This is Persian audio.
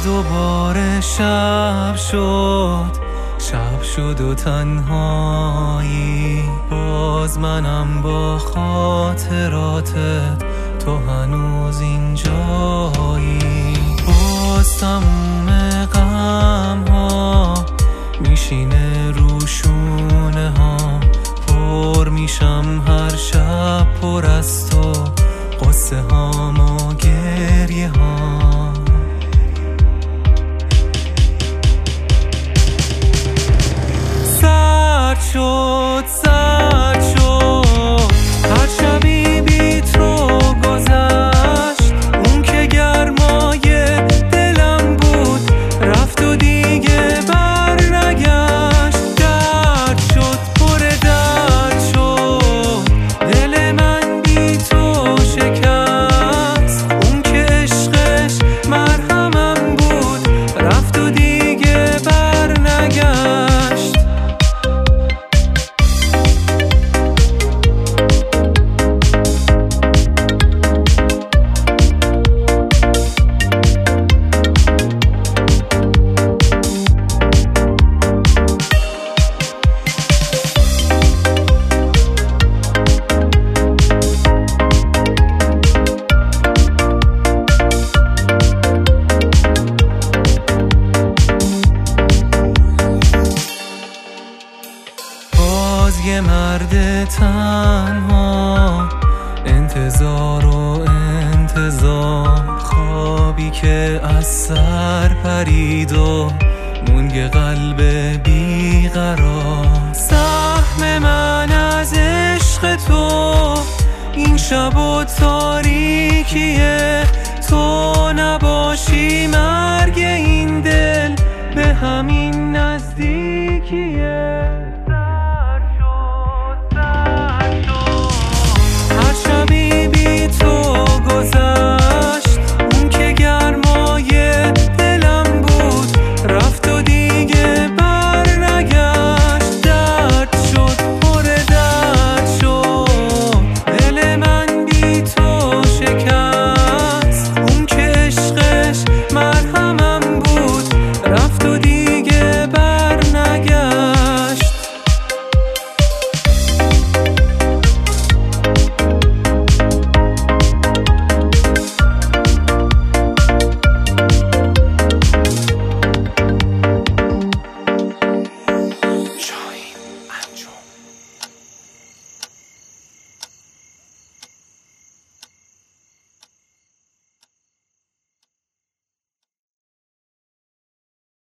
دوباره شب شد و تنهایی، باز منم با خاطراتت، تو هنوز اینجایی. باز تموم غم ها میشینه رو شونه ها، پر میشم هر شب پر از تو، قصه هام و گریه ها. سرد شد هر شبی بی تو گذشت، اون که گرمای دلم بود رفت و دیگه بر نگشت. درد شد پر درد شد دل من بی تو شکست، اون که عشقش مرهمم بود رفت و دیگه بر نگشت. یه مرد تنها، انتظار و انتظار، خوابی که از سر پرید و مونگ قلب بیقرار. سهم من از عشق تو این شب و تاریکیه، تو نباشی مرگ این دل به همین نزدیکیه.